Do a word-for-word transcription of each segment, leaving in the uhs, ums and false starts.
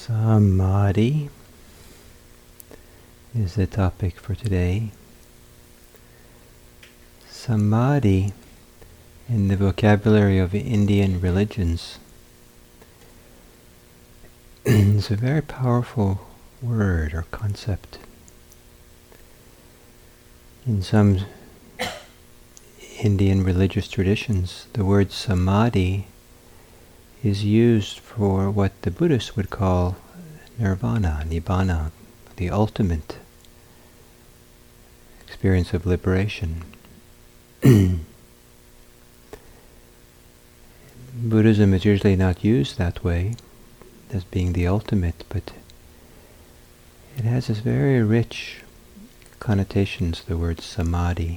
Samadhi is the topic for today. Samadhi, in the vocabulary of Indian religions, is a very powerful word or concept. In some Indian religious traditions, the word samadhi is used for what the Buddhists would call nirvana, nibbana, the ultimate experience of liberation. Buddhism is usually not used that way, as being the ultimate, but it has this very rich connotations, the word samadhi,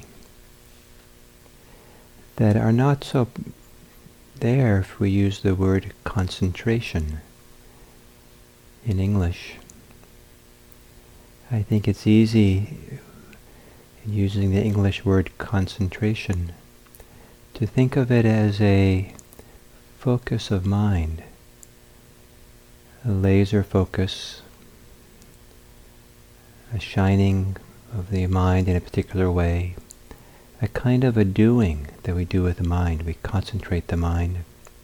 that are not so there if we use the word concentration in English. I think it's easy in using the English word concentration to think of it as a focus of mind, a laser focus, a shining of the mind in a particular way, a kind of a doing that we do with the mind. We concentrate the mind.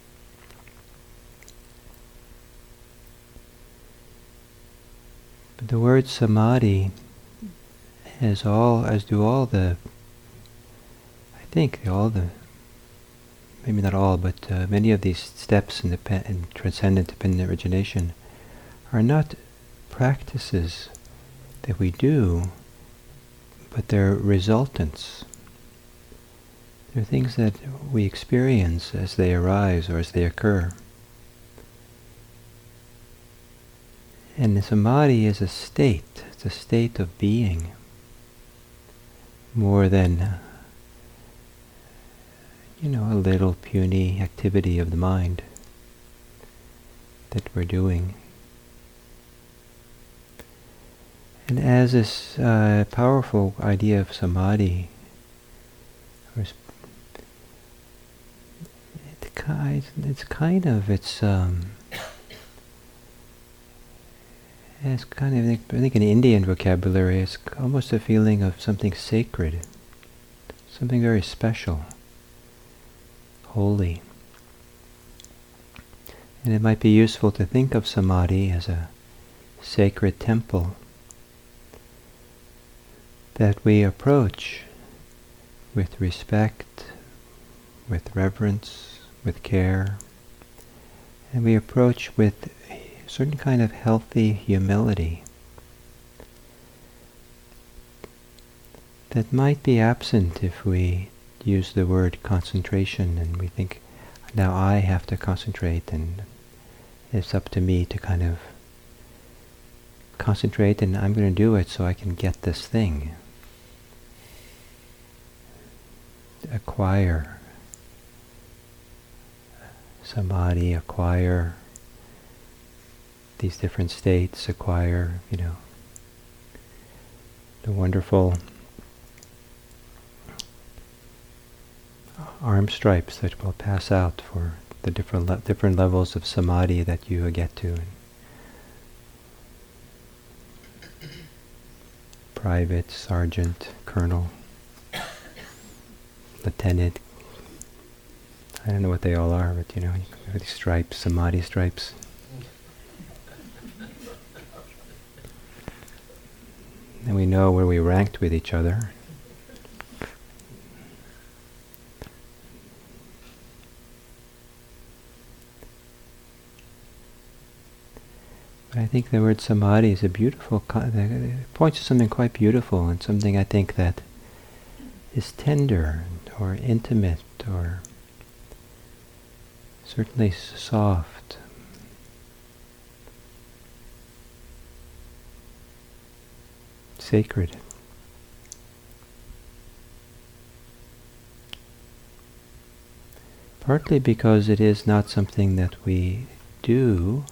But the word samadhi, as all, as do all the, I think all the, maybe not all, but uh, many of these steps in, the pe- in transcendent dependent origination are not practices that we do, but they're resultants. They're things that we experience as they arise or as they occur. And the samadhi is a state, it's a state of being, more than, uh, you know, a little puny activity of the mind that we're doing. And as this uh, powerful idea of samadhi, or it's kind of, it's, um, it's kind of, I think in Indian vocabulary, it's almost a feeling of something sacred, something very special, holy. And it might be useful to think of samadhi as a sacred temple that we approach with respect, with reverence, with care, and we approach with a certain kind of healthy humility that might be absent if we use the word concentration and we think, now I have to concentrate and it's up to me to kind of concentrate and I'm going to do it so I can get this thing, acquire samadhi, acquire these different states, acquire, you know, the wonderful arm stripes that will pass out for the different le- different levels of samadhi that you get to. Private, sergeant, colonel, lieutenant, I don't know what they all are, but you know, these stripes, samadhi stripes. And we know where we ranked with each other. But I think the word samadhi is a beautiful, co- it points to something quite beautiful and something I think that is tender or intimate or certainly soft. Sacred. Partly because it is not something that we do,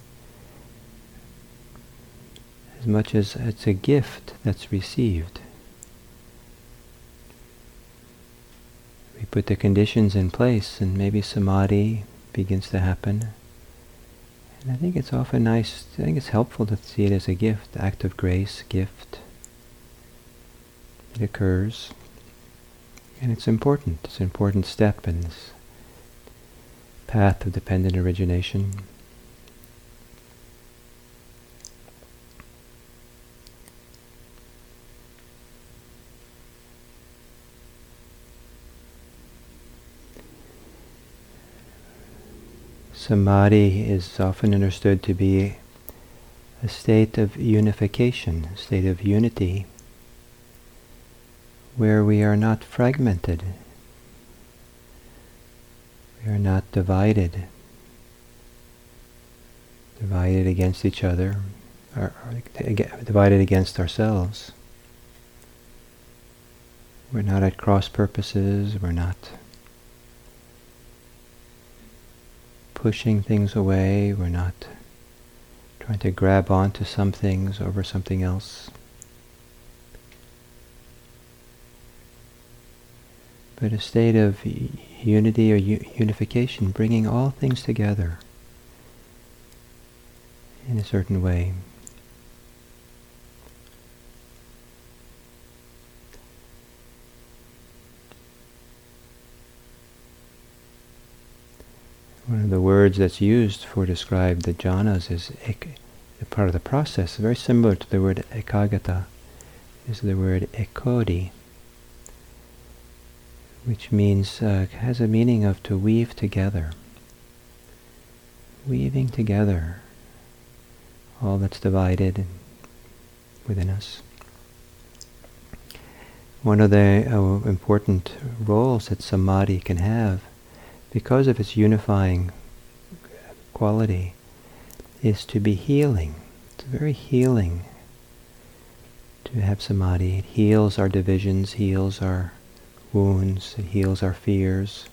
as much as it's a gift that's received. We put the conditions in place and maybe samadhi begins to happen. And I think it's often nice, I think it's helpful to see it as a gift, act of grace, gift. It occurs. And it's important. It's an important step in this path of dependent origination. Samadhi is often understood to be a state of unification, a state of unity, where we are not fragmented, we are not divided, divided against each other, or, or divided against ourselves. We're not at cross purposes, we're not pushing things away, we're not trying to grab onto some things over something else. But a state of unity or u- unification, bringing all things together in a certain way. One of the words that's used for describe the jhanas is ek, the part of the process, very similar to the word ekagata, is the word ekodi, which means, uh, has a meaning of to weave together. Weaving together all that's divided within us. One of the uh, important roles that samadhi can have, because of its unifying quality, is to be healing. It's very healing to have samadhi. It heals our divisions, heals our wounds, it heals our fears.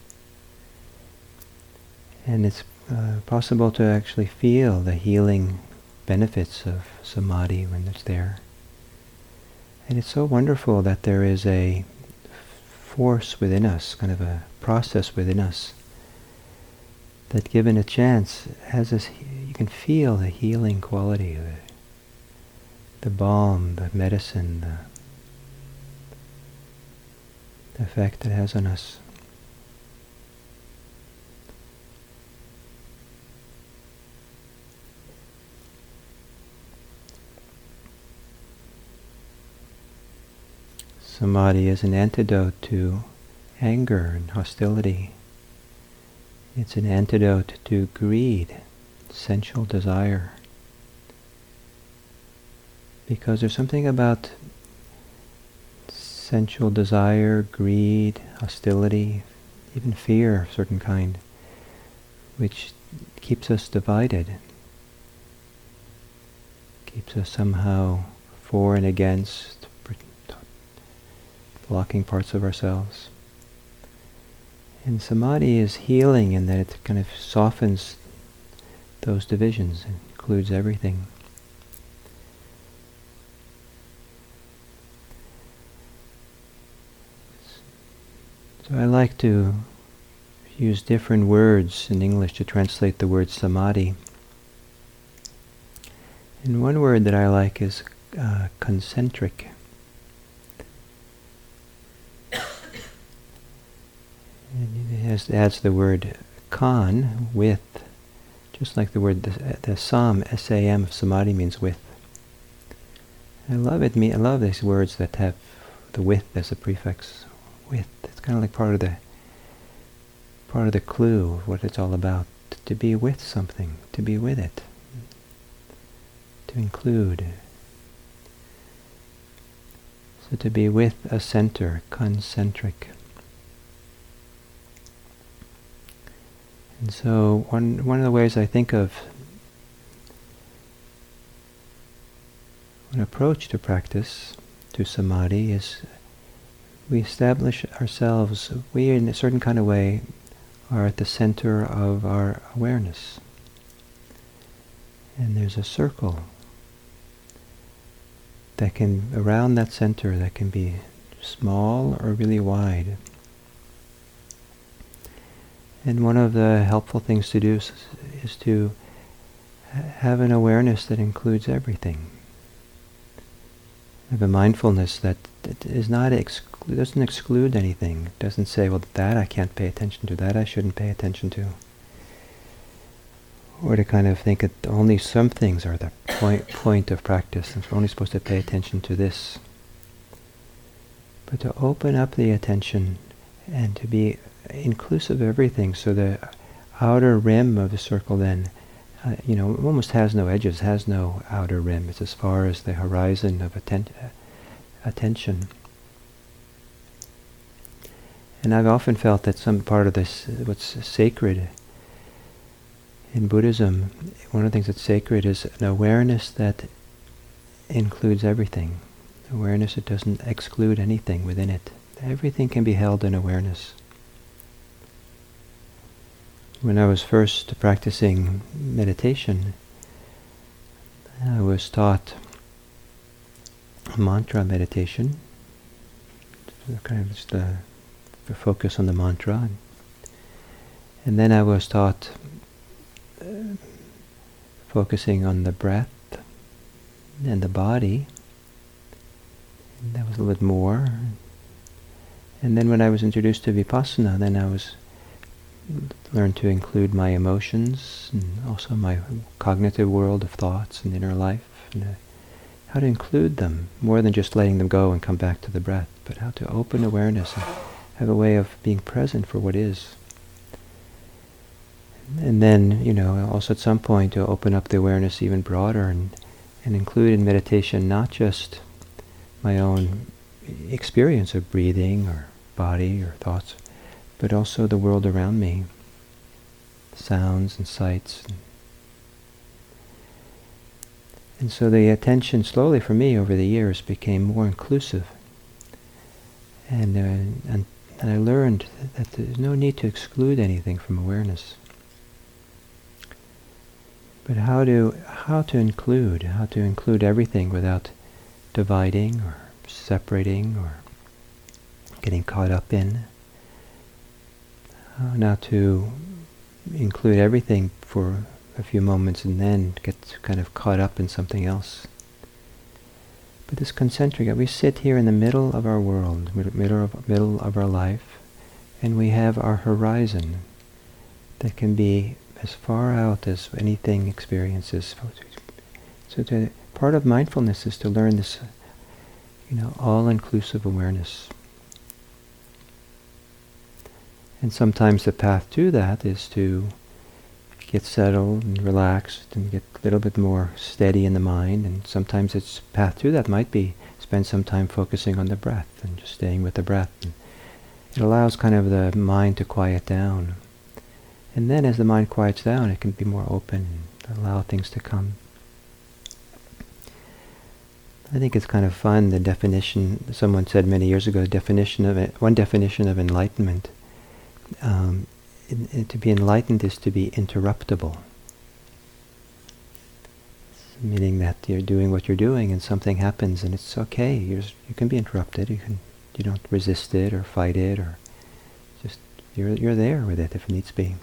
And it's uh, possible to actually feel the healing benefits of samadhi when it's there. And it's so wonderful that there is a force within us, kind of a process within us, that given a chance has this, you can feel the healing quality of it, the balm, the medicine, the, the effect it has on us. Samadhi is an antidote to anger and hostility. It's an antidote to greed, sensual desire. Because there's something about sensual desire, greed, hostility, even fear of a certain kind, which keeps us divided, keeps us somehow for and against, blocking parts of ourselves. And samadhi is healing in that it kind of softens those divisions, and includes everything. So I like to use different words in English to translate the word samadhi. And one word that I like is uh, concentric. And it has, adds the word con, with, just like the word, the, the sam, S A M of samadhi means with. I love it, I love these words that have the with as a prefix. With, it's kind of like part of the, part of the clue of what it's all about. To be with something, to be with it, to include. So to be with a center, concentric. And so one one of the ways I think of an approach to practice, to samadhi, is we establish ourselves, we in a certain kind of way are at the center of our awareness. And there's a circle that can, around that center, that can be small or really wide. And one of the helpful things to do is, is to have an awareness that includes everything. Have a mindfulness that, that is not exclu- doesn't exclude anything. Doesn't say, well, that I can't pay attention to, that I shouldn't pay attention to. Or to kind of think that only some things are the point point of practice, and we're only supposed to pay attention to this. But to open up the attention and to be inclusive of everything, so the outer rim of the circle then, uh, you know, almost has no edges, has no outer rim. It's as far as the horizon of atten- attention. And I've often felt that some part of this, what's sacred in Buddhism, one of the things that's sacred is an awareness that includes everything. Awareness that doesn't exclude anything within it. Everything can be held in awareness. When I was first practicing meditation, I was taught mantra meditation, kind of just a, a focus on the mantra. And then I was taught uh, focusing on the breath and the body. And that was a little bit more. And then when I was introduced to Vipassana, then I was learned to include my emotions and also my cognitive world of thoughts and inner life, and uh, how to include them more than just letting them go and come back to the breath, but how to open awareness and have a way of being present for what is. And then, you know, also at some point to open up the awareness even broader and, and include in meditation not just my own experience of breathing or body or thoughts, but also the world around me, sounds and sights. And, and so the attention slowly for me over the years became more inclusive. And, uh, and, and I learned that there's no need to exclude anything from awareness. But how to, how to include, how to include everything without dividing or separating or getting caught up in. Uh, now to include everything for a few moments and then get kind of caught up in something else. But this concentric, we sit here in the middle of our world, middle of, middle of our life, and we have our horizon that can be as far out as anything experiences. So to, part of mindfulness is to learn this, you know, all-inclusive awareness. And sometimes the path to that is to get settled and relaxed and get a little bit more steady in the mind. And sometimes its path to that might be spend some time focusing on the breath and just staying with the breath. And it allows kind of the mind to quiet down. And then as the mind quiets down, it can be more open and allow things to come. I think it's kind of fun, the definition, someone said many years ago, the definition of it, one definition of enlightenment. Um, in, in, to be enlightened is to be interruptible. Meaning that you're doing what you're doing and something happens and it's okay. You're just, you can be interrupted. You can you don't resist it or fight it or just you're you're there with it if it needs to be.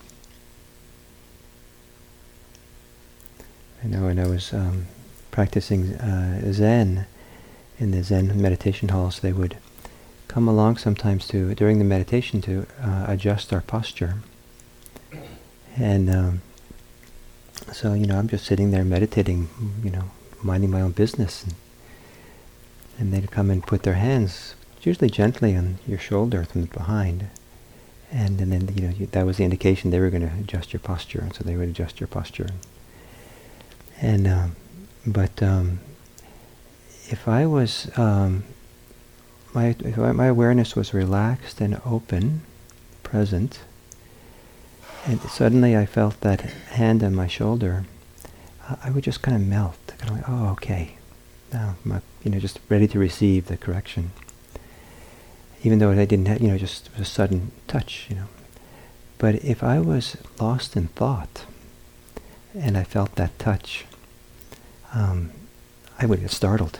I know when I was um, practicing uh, Zen in the Zen meditation halls, they would come along sometimes to during the meditation to uh, adjust our posture. And um, so, you know, I'm just sitting there meditating, you know, minding my own business. And, and they'd come and put their hands, usually gently, on your shoulder from behind. And, and then, you know, you, that was the indication they were going to adjust your posture. And so they would adjust your posture. And, um, but um, if I was, um, my, if I, my awareness was relaxed and open, present, and suddenly I felt that hand on my shoulder, uh, I would just kind of melt. Kind of like, oh, okay. Now, I'm, you know, just ready to receive the correction. Even though I didn't have, you know, just a sudden touch, you know. But if I was lost in thought, and I felt that touch, um, I would get startled.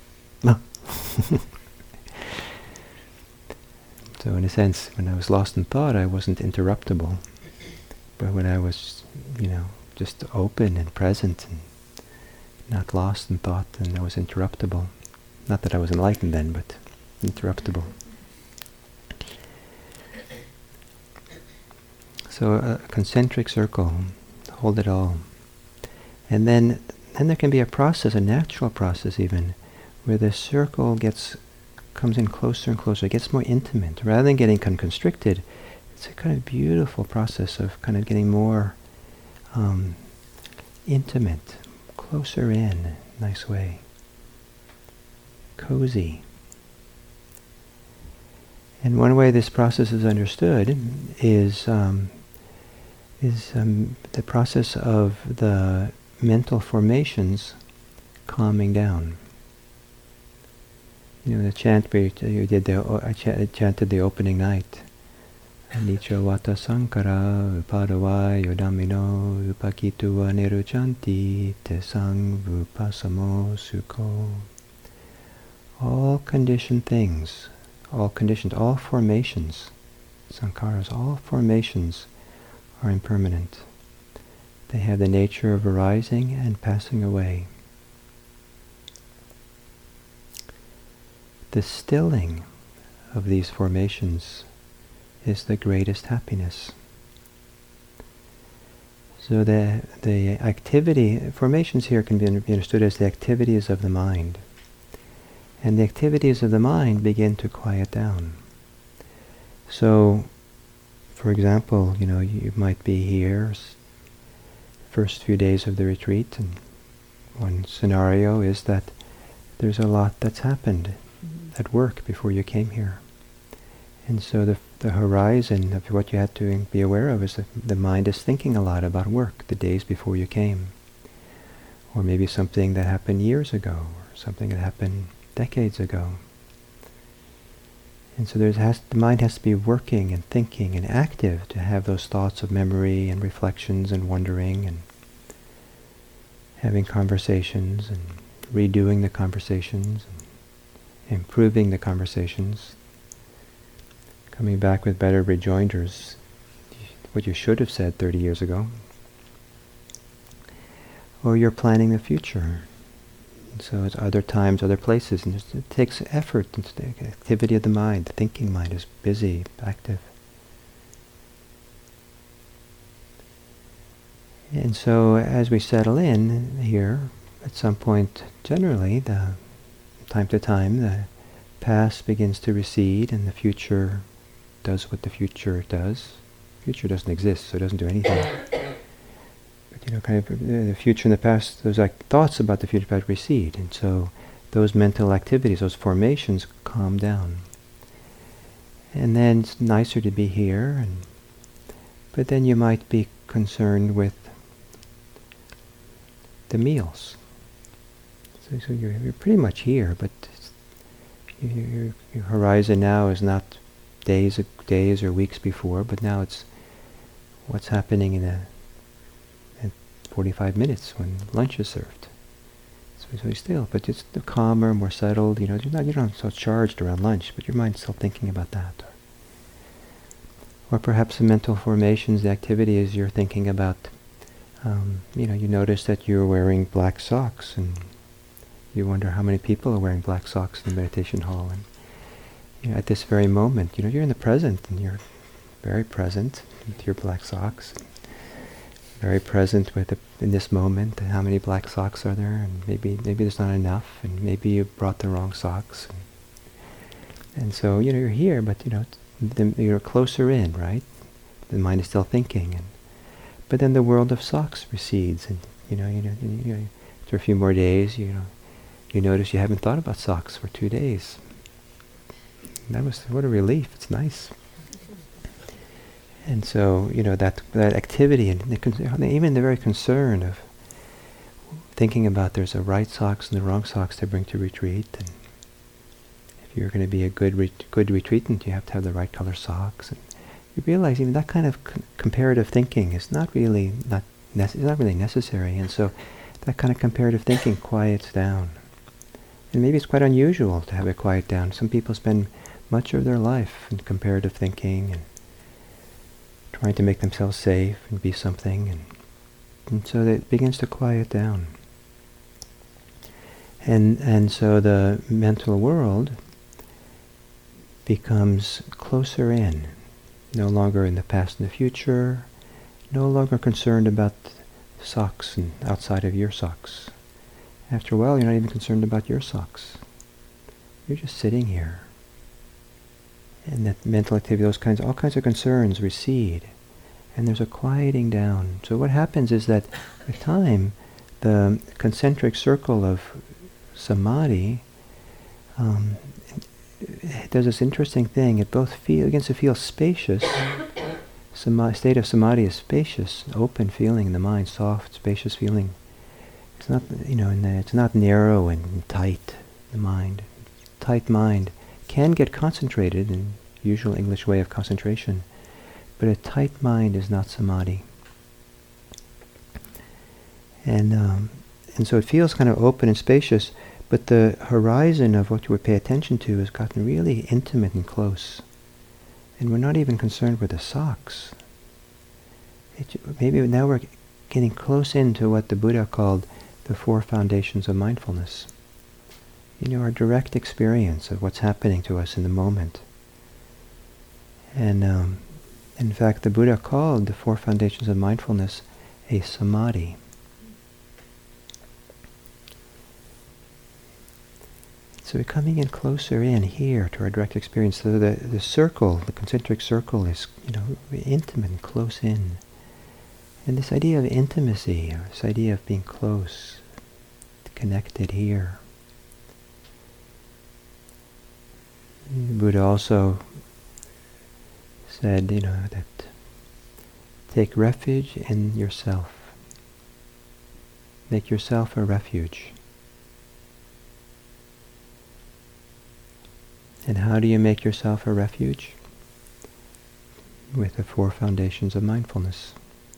So in a sense, when I was lost in thought, I wasn't interruptible. But when I was, you know, just open and present and not lost in thought, and I was interruptible. Not that I was enlightened then, but interruptible. So a concentric circle, hold it all. And then, then there can be a process, a natural process even, where the circle gets comes in closer and closer, it gets more intimate. Rather than getting kind of constricted, it's a kind of beautiful process of kind of getting more um, intimate, closer in, nice way. Cozy. And one way this process is understood is um, is um, the process of the mental formations calming down. You know, the chant we you did the I ch- chanted the opening night. Anicca vata sankara upadavai yodamino upakitua niruchanti te sang vupasamo sukho. All conditioned things, all conditioned, all formations, sankharas, all formations are impermanent. They have the nature of arising and passing away. The stilling of these formations is the greatest happiness. So the the activity, formations here can be understood as the activities of the mind. And the activities of the mind begin to quiet down. So, for example, you know, you might be here first few days of the retreat, and one scenario is that there's a lot that's happened at work before you came here. And so the the horizon of what you had to be aware of is that the mind is thinking a lot about work the days before you came. Or maybe something that happened years ago, or something that happened decades ago. And so there's has, the mind has to be working and thinking and active to have those thoughts of memory and reflections and wondering and having conversations and redoing the conversations and improving the conversations, coming back with better rejoinders, what you should have said thirty years ago. Or you're planning the future. So it's other times, other places, and it takes effort. It's the activity of the mind. The thinking mind is busy, active. And so as we settle in here, at some point, generally, the time to time, the past begins to recede, and the future does what the future does. The future doesn't exist, so it doesn't do anything. You know, kind of the future and the past, those like thoughts about the future past recede, and so those mental activities, those formations, calm down. And then it's nicer to be here, and but then you might be concerned with the meals. So, so you're, you're pretty much here, but it's, your, your horizon now is not days, days or weeks before, but now it's what's happening in a forty-five minutes when lunch is served. So it's very still, but it's calmer, more settled. You know, you're not you're not so charged around lunch, but your mind's still thinking about that. Or, or perhaps the mental formations, the activity is you're thinking about. Um, you know, you notice that you're wearing black socks, and you wonder how many people are wearing black socks in the meditation hall. And you know, at this very moment, you know, you're in the present, and you're very present with your black socks. Very present with the, in this moment, and how many black socks are there, and maybe maybe there's not enough, and maybe you brought the wrong socks, and, and so you know you're here, but you know the, you're closer in, right? The mind is still thinking, and but then the world of socks recedes, and you know you know, you know after a few more days, you know you notice you haven't thought about socks for two days. That was what a relief. It's nice. And so, you know, that that activity, and the con- even the very concern of thinking about there's a right socks and the wrong socks to bring to retreat, and if you're going to be a good re- good retreatant, you have to have the right color socks. And you realize even that kind of c- comparative thinking is not really not nece- not really necessary, and so that kind of comparative thinking quiets down. And maybe it's quite unusual to have it quiet down. Some people spend much of their life in comparative thinking and trying to make themselves safe and be something, and and so that it begins to quiet down. And and so the mental world becomes closer in, no longer in the past and the future, no longer concerned about socks and outside of your socks. After a while, you're not even concerned about your socks. You're just sitting here. And that mental activity, those kinds, all kinds of concerns recede. And there's a quieting down. So what happens is that with time, the concentric circle of samadhi um, it does this interesting thing. It both feel, begins to feel spacious. Sama- state of samadhi is spacious, open feeling in the mind, soft, spacious feeling. It's not, you know, in the, it's not narrow and tight. The mind, tight mind, can get concentrated in usual English way of concentration, but a tight mind is not samadhi. And um, and so it feels kind of open and spacious. But the horizon of what you would pay attention to has gotten really intimate and close. And we're not even concerned with the socks. It, maybe now we're getting close into what the Buddha called the four foundations of mindfulness. You know, our direct experience of what's happening to us in the moment. And um, in fact, the Buddha called the four foundations of mindfulness a samadhi. So we're coming in closer in here to our direct experience. So the, the circle, the concentric circle is, you know, intimate and close in. And this idea of intimacy, or this idea of being close, connected here. The Buddha also said, you know, that take refuge in yourself. Make yourself a refuge. And how do you make yourself a refuge? With the four foundations of mindfulness.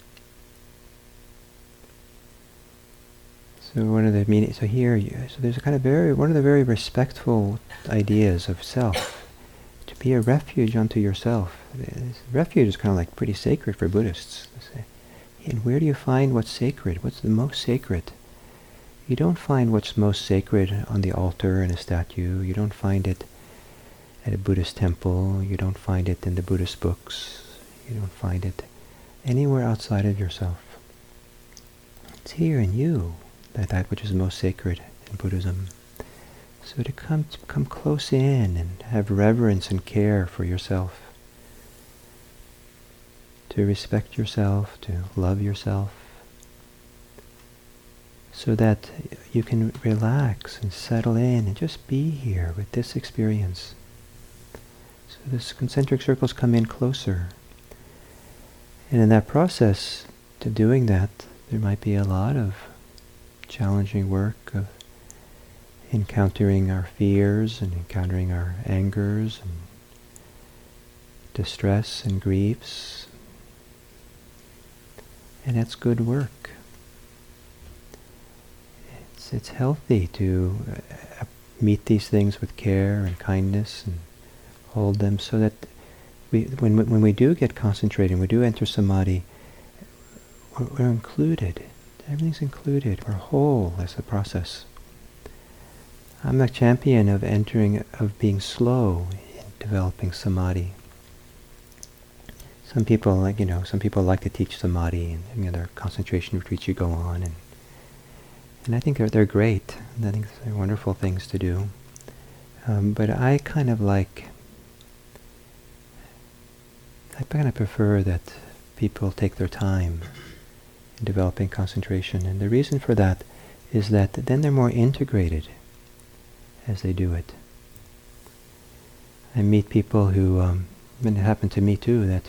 So one of the meaning, so here, you, so there's a kind of very, one of the very respectful ideas of self, to be a refuge unto yourself. This refuge is kind of like pretty sacred for Buddhists. And where do you find what's sacred? What's the most sacred? You don't find what's most sacred on the altar in a statue. You don't find it at a Buddhist temple. You don't find it in the Buddhist books. You don't find it anywhere outside of yourself. It's here in you, that that which is most sacred in Buddhism. So to come to come close in and have reverence and care for yourself, to respect yourself, to love yourself, so that you can relax and settle in and just be here with this experience. So this concentric circles come in closer. And in that process, to doing that, there might be a lot of challenging work of encountering our fears and encountering our angers and distress and griefs. And that's good work. It's, it's healthy to uh, meet these things with care and kindness and hold them so that we, when, when we do get concentrated, we do enter samadhi, we're, we're included. Everything's included. We're whole as a process. I'm a champion of entering, of being slow in developing samadhi. Some people like, you know, some people like to teach samadhi and, you know, their concentration retreats you go on, and and I think they're they're great. I think they're wonderful things to do. Um, but I kind of like, I kind of prefer that people take their time in developing concentration, and the reason for that is that then they're more integrated as they do it. I meet people who, um, and it happened to me too, that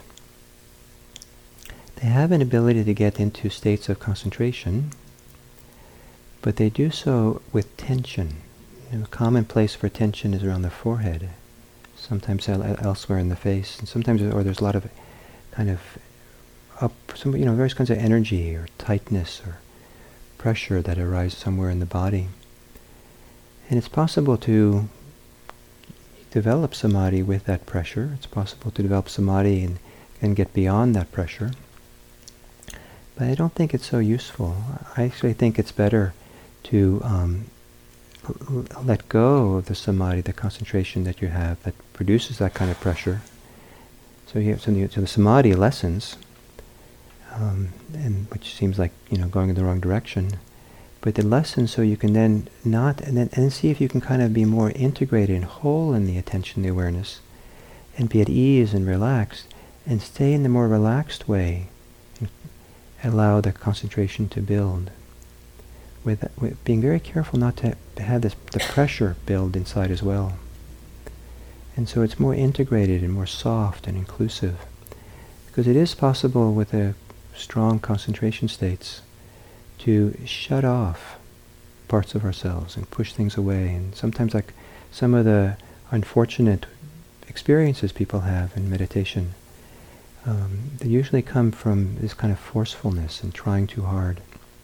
they have an ability to get into states of concentration, but they do so with tension. You know, a common place for tension is around the forehead, sometimes el- elsewhere in the face, and sometimes, or there's a lot of kind of up, some, you know, various kinds of energy or tightness or pressure that arises somewhere in the body. And it's possible to develop samadhi with that pressure. It's possible to develop samadhi and, and get beyond that pressure. But I don't think it's so useful. I actually think it's better to um, l- l- let go of the samadhi, the concentration that you have that produces that kind of pressure. So, you, so, the, so the samadhi lessens, um, and which seems like, you know, going in the wrong direction. But the lessons, so you can then not, and then and see if you can kind of be more integrated and whole in the attention, the awareness, and be at ease and relaxed, and stay in the more relaxed way, and allow the concentration to build. With, with being very careful not to have this the pressure build inside as well. And so it's more integrated and more soft and inclusive. Because it is possible with a strong concentration states to shut off parts of ourselves and push things away. And sometimes, like some of the unfortunate experiences people have in meditation, um, they usually come from this kind of forcefulness and trying too hard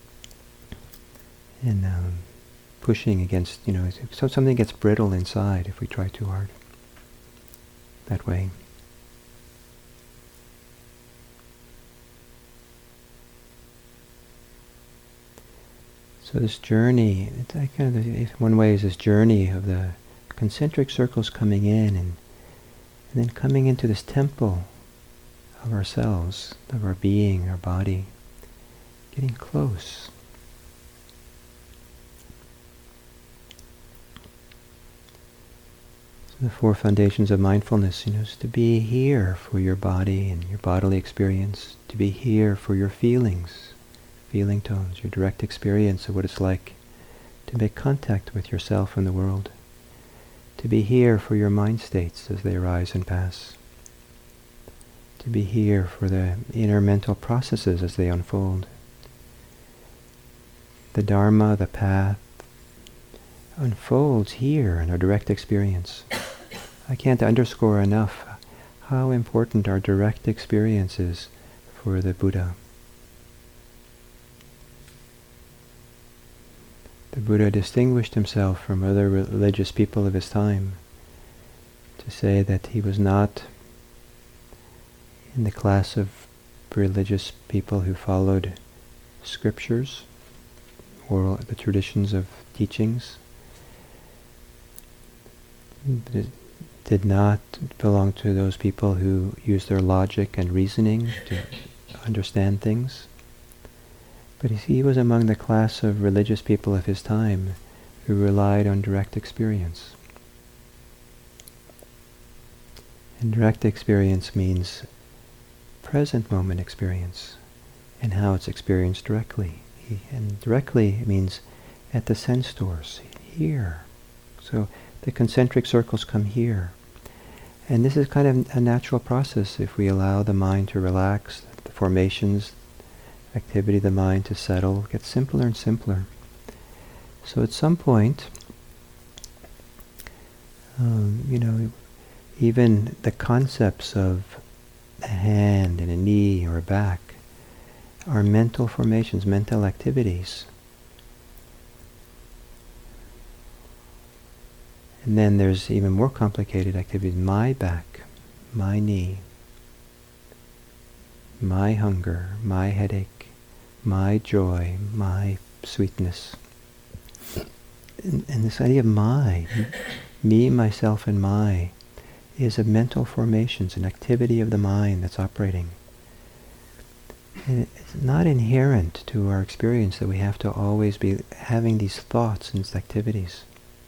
and um, pushing against, you know, so something gets brittle inside if we try too hard that way. So this journey, it's like kind of the, one way is this journey of the concentric circles coming in and, and then coming into this temple of ourselves, of our being, our body, getting close. So the four foundations of mindfulness, you know, is to be here for your body and your bodily experience, to be here for your feelings, feeling tones, your direct experience of what it's like to make contact with yourself and the world, to be here for your mind states as they arise and pass, to be here for the inner mental processes as they unfold. The Dharma, the path, unfolds here in our direct experience. I can't underscore enough how important our direct experience is for the Buddha. The Buddha distinguished himself from other religious people of his time to say that he was not in the class of religious people who followed scriptures or the traditions of teachings, did not belong to those people who use their logic and reasoning to understand things. But he was among the class of religious people of his time who relied on direct experience. And direct experience means present moment experience and how it's experienced directly. And directly means at the sense doors, here. So the concentric circles come here. And this is kind of a natural process if we allow the mind to relax, the formations, activity of the mind to settle, gets simpler and simpler. So at some point, um, you know, even the concepts of a hand and a knee or a back are mental formations, mental activities. And then there's even more complicated activities. My back, my knee, my hunger, my headache, my joy, my sweetness. And, and this idea of my, me, myself, and my, is a mental formation, it's an activity of the mind that's operating. And it's not inherent to our experience that we have to always be having these thoughts and these activities.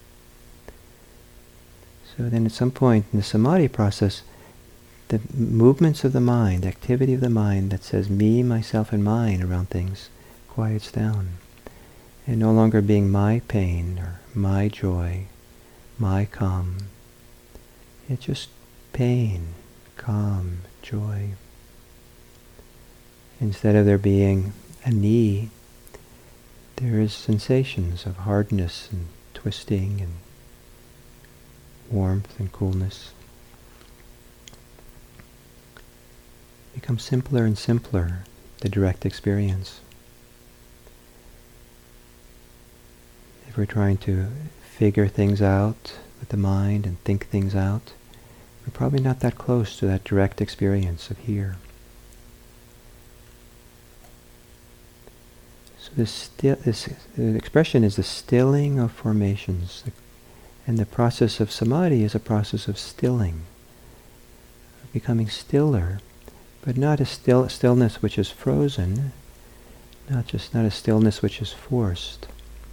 So then at some point in the samadhi process, the movements of the mind, activity of the mind that says me, myself, and mine around things quiets down. And no longer being my pain or my joy, my calm. It's just pain, calm, joy. Instead of there being a knee, there is sensations of hardness and twisting and warmth and coolness. Becomes simpler and simpler, the direct experience. If we're trying to figure things out with the mind and think things out, we're probably not that close to that direct experience of here. this, still, this the expression is the stilling of formations. And the process of samadhi is a process of stilling, of becoming stiller, but not a still, stillness which is frozen, not just not a stillness which is forced.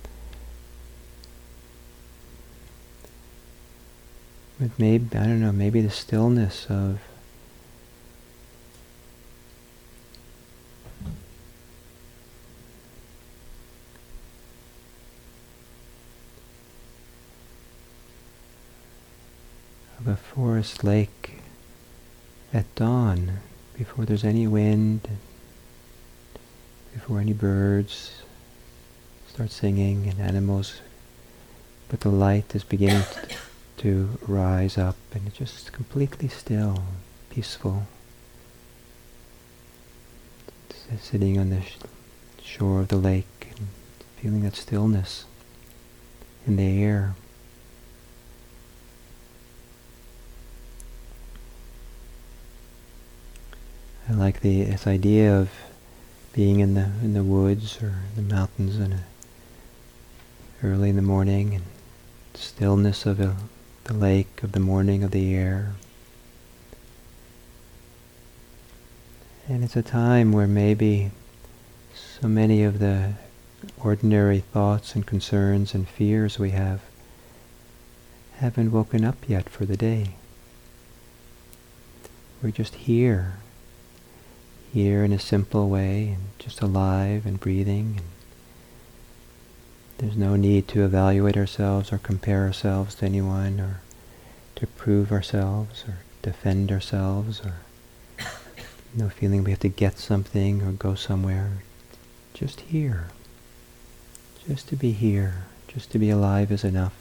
But maybe, I don't know, maybe the stillness of of a forest lake at dawn, before there's any wind, before any birds start singing and animals, but the light is beginning to, to rise up, and it's just completely still, peaceful. S- sitting on the sh- shore of the lake and feeling that stillness in the air. I like the this idea of being in the in the woods or the mountains in a, early in the morning, and stillness of a, the lake, of the morning, of the air. And it's a time where maybe so many of the ordinary thoughts and concerns and fears we have haven't woken up yet for the day. We're just here. Here in a simple way, and just alive and breathing. And there's no need to evaluate ourselves or compare ourselves to anyone, or to prove ourselves or defend ourselves, or no feeling we have to get something or go somewhere. Just here. Just to be here. Just to be alive is enough.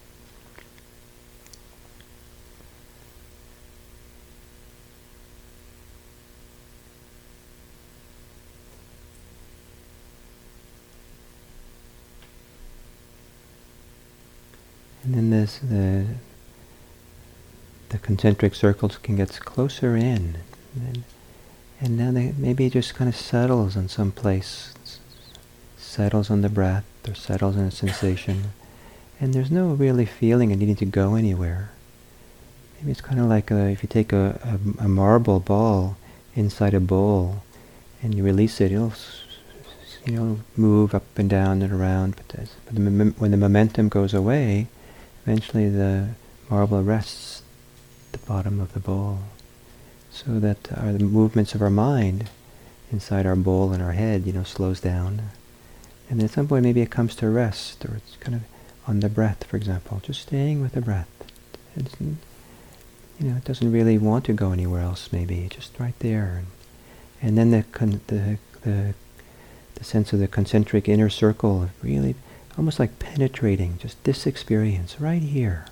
And then this, the the concentric circles can get closer in, and, and now they maybe it just kind of settles in some place, settles on the breath, or settles in a sensation, and there's no really feeling of needing to go anywhere. Maybe it's kind of like a, if you take a, a, a marble ball inside a bowl, and you release it, it'll you know move up and down and around, but, but the mom- when the momentum goes away, eventually the marble rests at the bottom of the bowl, so that our, the movements of our mind inside our bowl and our head, you know, slows down. And at some point maybe it comes to rest, or it's kind of on the breath, for example, just staying with the breath. It's, you know, it doesn't really want to go anywhere else, maybe, just right there. And, and then the, con- the, the, the sense of the concentric inner circle of really almost like penetrating just this experience right here.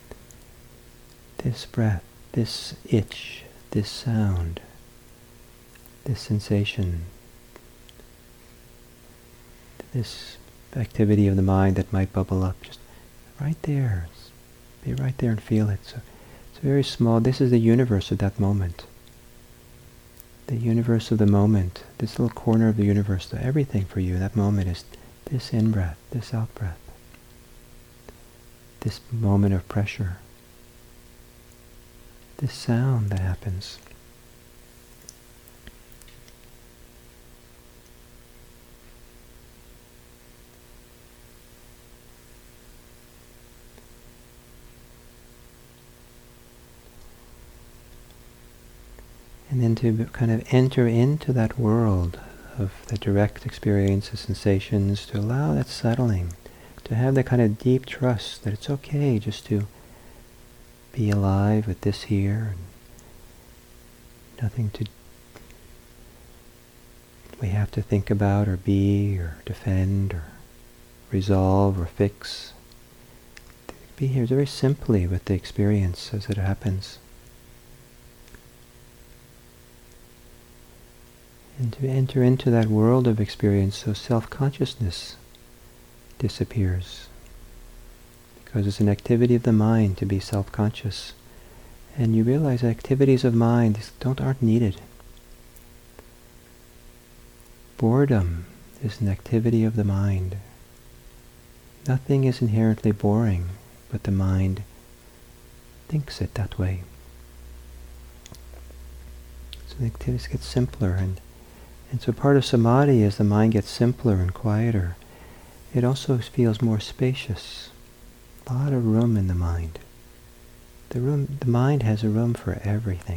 This breath, this itch, this sound, this sensation, this activity of the mind that might bubble up, just right there. Be right there and feel it. So it's very small. This is the universe of that moment. The universe of the moment, this little corner of the universe, so everything for you, that moment is this in-breath, this out-breath, this moment of pressure, this sound that happens. And then to kind of enter into that world of the direct experience of sensations, to allow that settling, to have that kind of deep trust that it's okay just to be alive with this here, and nothing to we have to think about or be or defend or resolve or fix. To be here very simply with the experience as it happens. And to enter into that world of experience, so self-consciousness disappears. Because it's an activity of the mind to be self-conscious. And you realize activities of mind don't aren't needed. Boredom is an activity of the mind. Nothing is inherently boring, but the mind thinks it that way. So the activities get simpler, and, and so part of samadhi, as the mind gets simpler and quieter, it also feels more spacious. A lot of room in the mind. The room, the mind has a room for everything.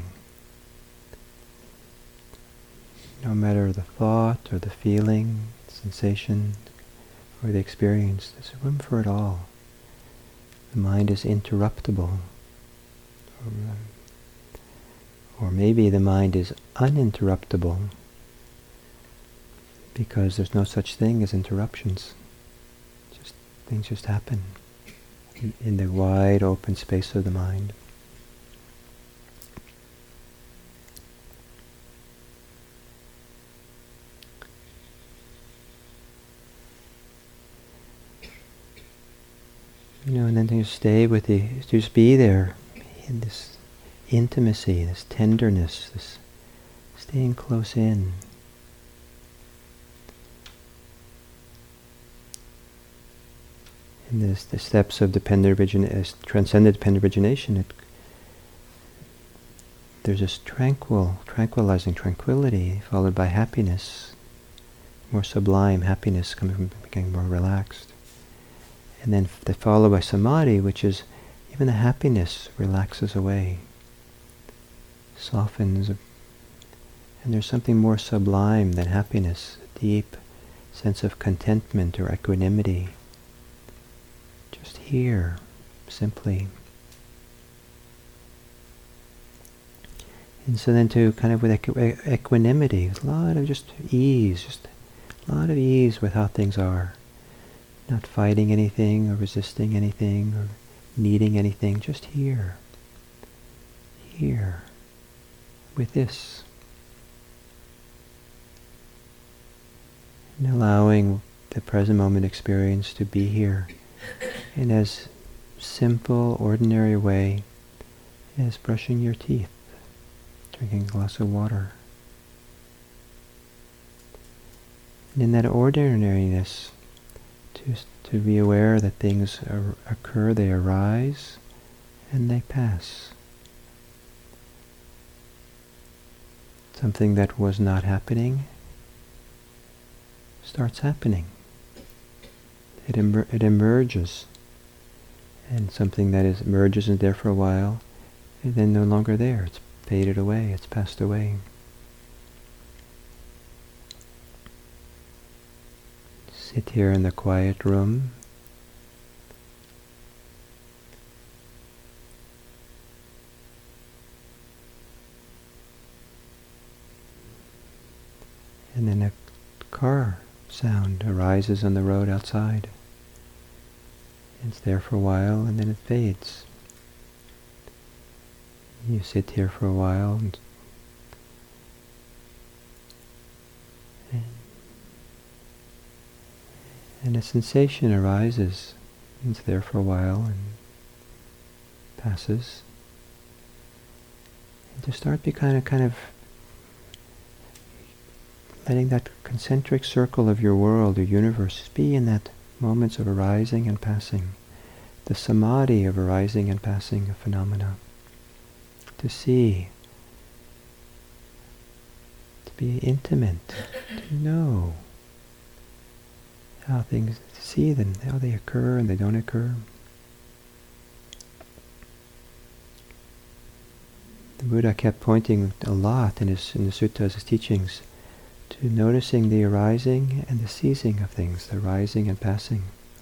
No matter the thought or the feeling, sensation, or the experience, there's room for it all. The mind is interruptible. Or, uh, or maybe the mind is uninterruptible, because there's no such thing as interruptions. Just things just happen in, in the wide open space of the mind. You know, and then to stay with the, to just be there in this intimacy, this tenderness, this staying close in. In this, the steps of dependent origin, uh, transcendent dependent origination, it, there's this tranquil, tranquilizing tranquility followed by happiness, more sublime happiness, coming from becoming more relaxed. And then they follow by samadhi, which is even the happiness relaxes away, softens, and there's something more sublime than happiness, a deep sense of contentment or equanimity. Just here, simply. And so then to kind of with equ- equanimity, a lot of just ease, just a lot of ease with how things are. Not fighting anything or resisting anything or needing anything, just here. Here. With this. And allowing the present moment experience to be here in as simple, ordinary way as brushing your teeth, drinking a glass of water. And in that ordinariness, to, to be aware that things ar- occur, they arise, and they pass. Something that was not happening starts happening. It, emer- it emerges, and something that is emerges and there for a while, and then no longer there. It's faded away. It's passed away. Sit here in the quiet room. And then a car sound arises on the road outside. It's there for a while and then it fades. You sit here for a while and, and a sensation arises. It's there for a while and passes. And to start be kind of kind of letting that concentric circle of your world, your universe, be in that moments of arising and passing, the samadhi of arising and passing of phenomena. To see, to be intimate, to know how things, to see them, how they occur and they don't occur. The Buddha kept pointing a lot in his in the suttas, his teachings, to noticing the arising and the ceasing of things, the rising and passing.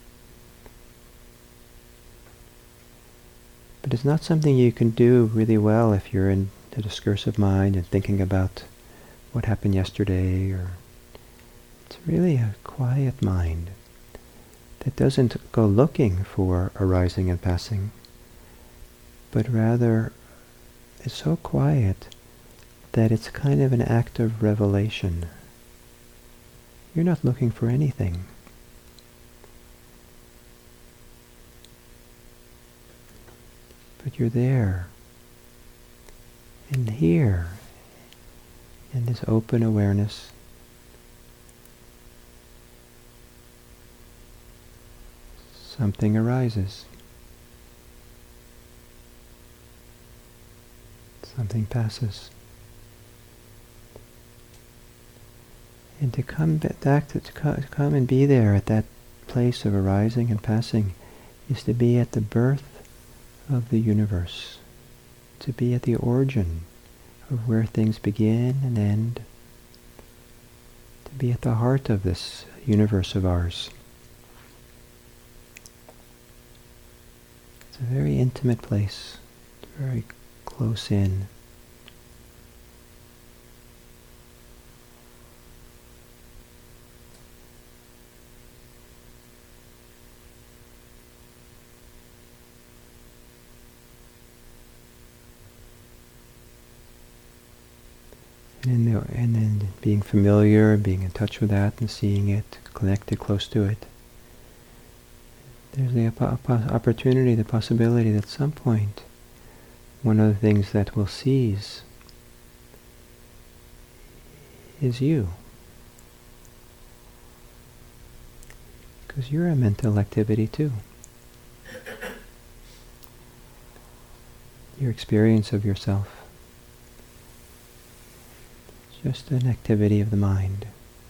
But it's not something you can do really well if you're in a discursive mind and thinking about what happened yesterday, or it's really a quiet mind that doesn't go looking for arising and passing, but rather is so quiet that it's kind of an act of revelation. You're not looking for anything. But you're there, and here, in this open awareness, something arises. Something passes. And to come back to, to come and be there at that place of arising and passing is to be at the birth of the universe, to be at the origin of where things begin and end, to be at the heart of this universe of ours. It's a very intimate place, it's very close in. And, the, and then being familiar, being in touch with that and seeing it, connected close to it. There's the op- opportunity, the possibility that at some point one of the things that will cease is you. Because you're a mental activity too. Your experience of yourself. Just an activity of the mind.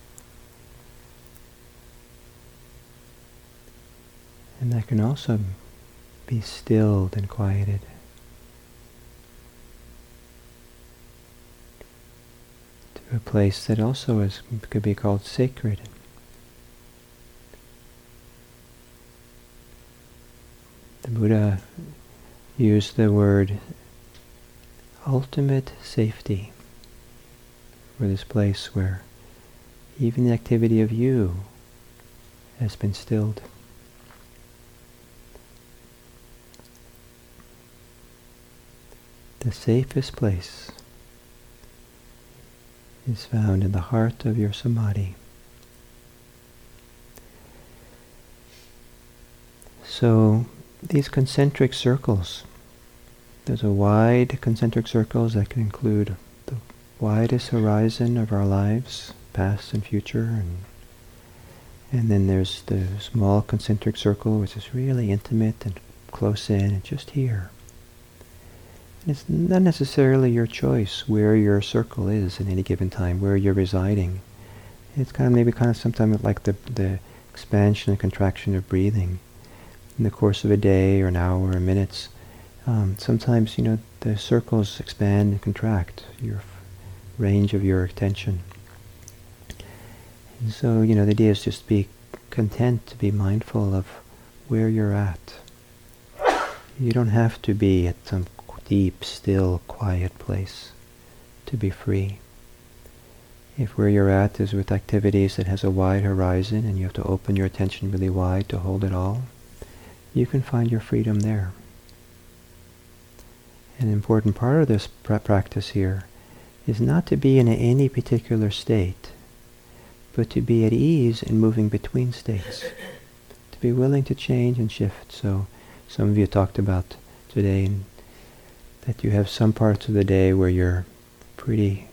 And that can also be stilled and quieted. To a place that also is, could be called sacred. The Buddha used the word ultimate safety for this place where even the activity of you has been stilled. The safest place is found in the heart of your samadhi. So these concentric circles, there's a wide concentric circles that can include the widest horizon of our lives, past and future, and and then there's the small concentric circle, which is really intimate and close in and just here. And it's not necessarily your choice where your circle is at any given time, where you're residing. It's kind of maybe kind of sometimes like the the expansion and contraction of breathing in the course of a day or an hour or minutes. Um, sometimes, you know, the circles expand and contract. Your range of your attention. And so, you know, the idea is just to be content, to be mindful of where you're at. You don't have to be at some deep, still, quiet place to be free. If where you're at is with activities that has a wide horizon and you have to open your attention really wide to hold it all, you can find your freedom there. An important part of this pra- practice here is not to be in any particular state, but to be at ease in moving between states, to be willing to change and shift. So some of you talked about today that you have some parts of the day where you're pretty,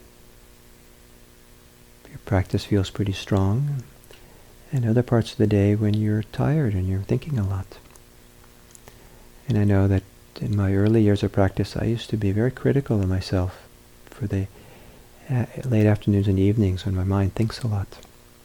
your practice feels pretty strong, and other parts of the day when you're tired and you're thinking a lot. And I know that in my early years of practice, I used to be very critical of myself for the uh, late afternoons and evenings when my mind thinks a lot.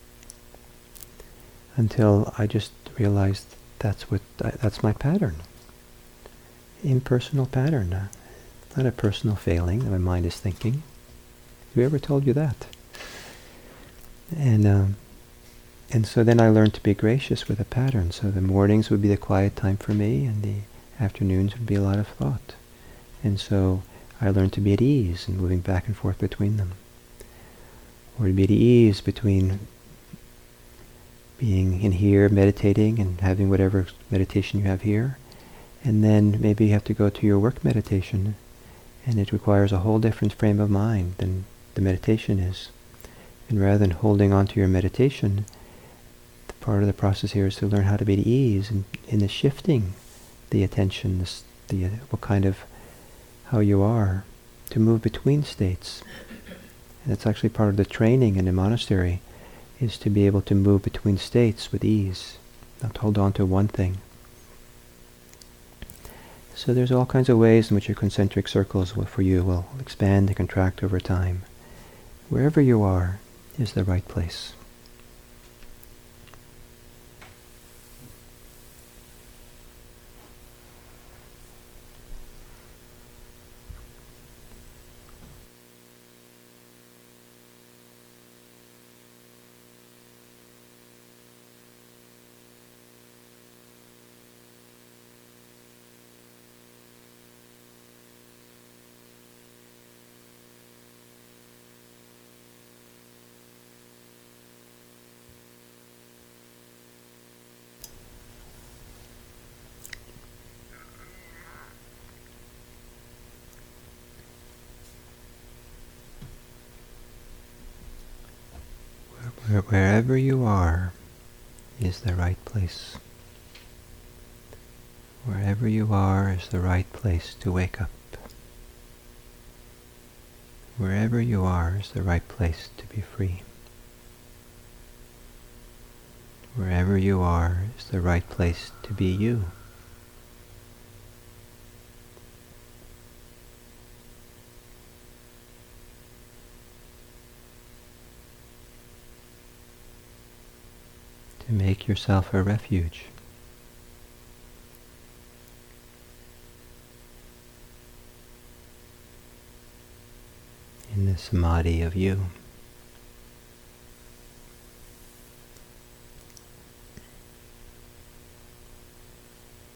Until I just realized that's what I, that's my pattern. Impersonal pattern. Uh, not a personal failing that my mind is thinking. Who ever told you that? And um, and so then I learned to be gracious with a pattern. So the mornings would be the quiet time for me, and the afternoons would be a lot of thought. And so I learned to be at ease in moving back and forth between them. Or to be at ease between being in here, meditating, and having whatever meditation you have here. And then maybe you have to go to your work meditation, and it requires a whole different frame of mind than the meditation is. And rather than holding on to your meditation, the part of the process here is to learn how to be at ease in, in the shifting the attention, this, the uh, what kind of, how you are, to move between states. And that's actually part of the training in a monastery, is to be able to move between states with ease, not to hold on to one thing. So there's all kinds of ways in which your concentric circles will, for you will expand and contract over time. Wherever you are is the right place. Where, wherever you are is the right place. Wherever you are is the right place to wake up. Wherever you are is the right place to be free. Wherever you are is the right place to be you. To make yourself a refuge. In the samadhi of you.